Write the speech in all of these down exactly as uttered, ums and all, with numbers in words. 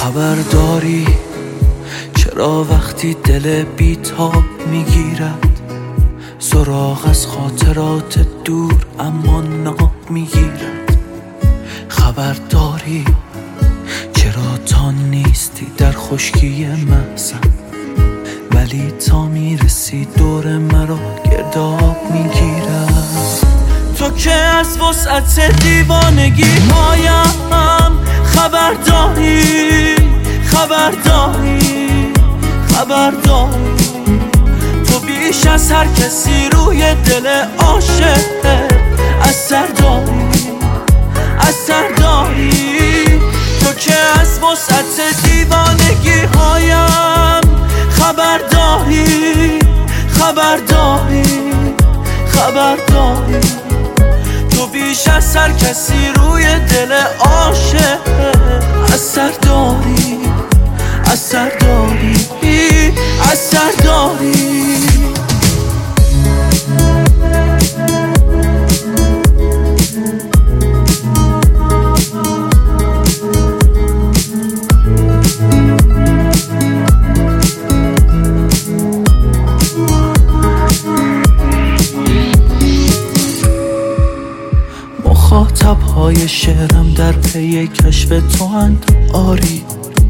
خبر داری چرا وقتی دل بیتاب میگیرد سراغ از خاطرات دور اما ناب میگیرد؟ خبر داری چرا تا نیستی در خشکی محزن ولی تا میرسی دور مرا گرداب میگیرد؟ تو که از وسعت دیوانگی هایم خبر داری خبر داری خبر داری تو بیش از هر کسی روی دل عاشق اثر داری اثر داری تو که از وسعت دیوانگی هایم خبر داری خبر داری خبر داری تو بیش از هر کسی روی دل عاشق اثر داری اثر داری اثر داری مخاطب های شعرم در پی کشف تو اند آری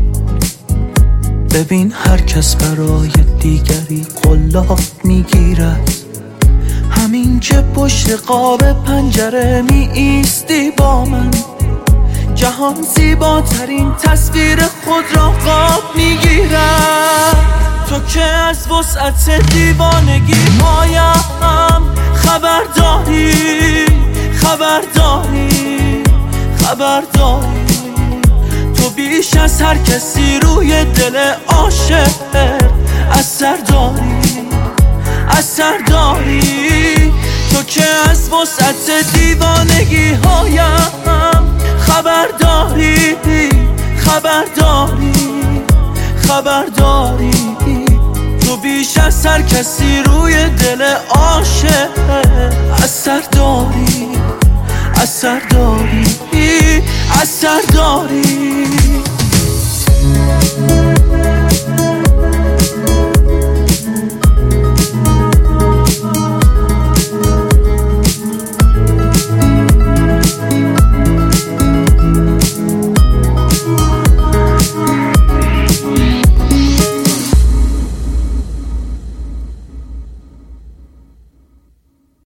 ببین هر کس برای دیگری قلاب میگیرد همین که پشت قاب پنجره می ایستی با من جهان زیباترین تصویر خود را قاب میگیرد تو که از وسعت دیوانگی هایم خبر داری خبر داری خبر داری تو بیش از هر کسی روی دل عاشق اثر داری اثر داری تو که از وسعت دیوانگی هایم خبر داری خبر داری خبر داری تو بیش از هر کسی روی دل عاشق اثر داری اثر داری اثر داری